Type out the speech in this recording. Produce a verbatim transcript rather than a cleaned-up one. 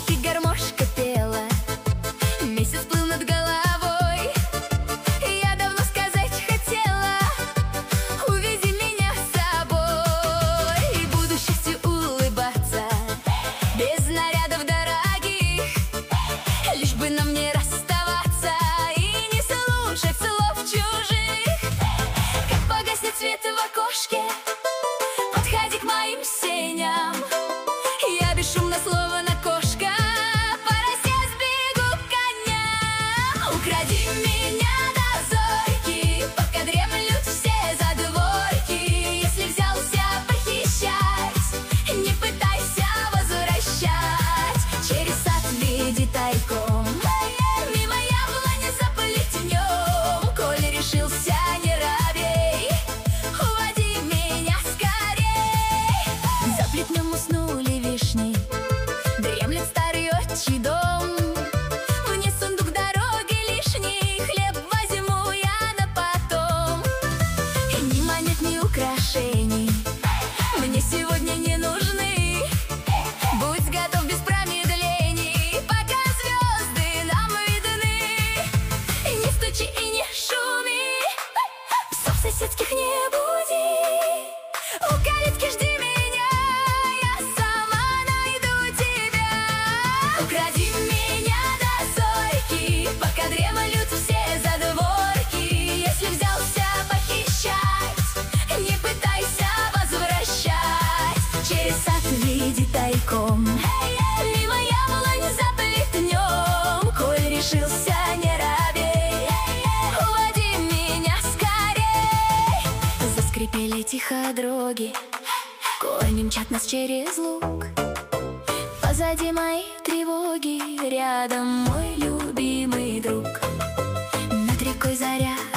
домике гармошка пела, месяц плыл над головой. Я давно сказать хотела: увези меня с собой. И буду счастью улыбаться, без нарядов дорогих, лишь бы нам не расставаться и не слушать слов чужих. Как погаснет свет в окошке, подходи к моим сеням. Я бесшумно, словно кошка, по росе сбегу к коням. Укради меня до зорьки, пока дремлют все задворки. Если взялся похищать, не пытайся возвращать. Через сад веди тайком, мимо яблони за плетнем. Коль решился, не робей, уводи меня скорей. За плетнем уснули вишни, дремлет старый отчий дом. Мне сундук дороги лишний, хлеб возьму я на потом. Ни монет, ни украшений мне сегодня не нужны. Будь готов без промедлений, пока звезды нам видны. Не стучи и не шуми, псов соседских не буди. У калитки жди меня, я сама найду тебя. Укради меня до зорьки, пока дремлют все задворки. Если взялся похищать, не пытайся возвращать. Через сад веди тайком, мимо яблонь за плетнем. Коль решился, не робей, уводи меня скорей. Заскрипели тихо дроги, кони мчат нас через луг. Позади мои тревоги, рядом мой любимый друг. Над рекой заря